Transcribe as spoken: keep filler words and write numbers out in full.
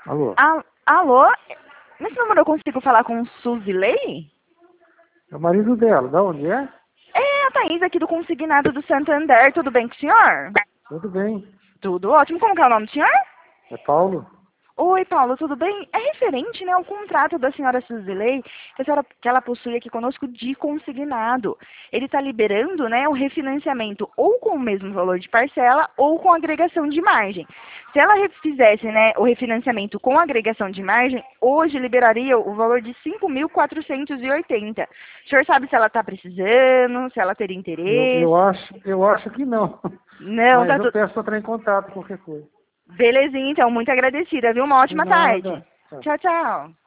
Alô? Al- Alô? Nesse número eu consigo falar com Suzilei? É o marido dela. Da onde é? É a Thaís aqui do Consignado do Santander. Tudo bem com o senhor? Tudo bem. Tudo ótimo. Como que é o nome do senhor? É Paulo? Oi, Paulo, tudo bem? É referente, né, ao contrato da senhora Suzilei, que, a senhora, que ela possui aqui conosco de consignado. Ele está liberando, né, o refinanciamento ou com o mesmo valor de parcela ou com agregação de margem. Se ela re- fizesse, né, o refinanciamento com agregação de margem, hoje liberaria o valor de cinco mil quatrocentos e oitenta. O senhor sabe se ela está precisando, se ela teria Eu, interesse? eu, acho, eu acho que não. Não, Mas tá eu tudo... peço para entrar em contato, qualquer coisa. Belezinha, então. Muito agradecida, viu? Uma De ótima tarde. nada. Tchau. Tchau, tchau.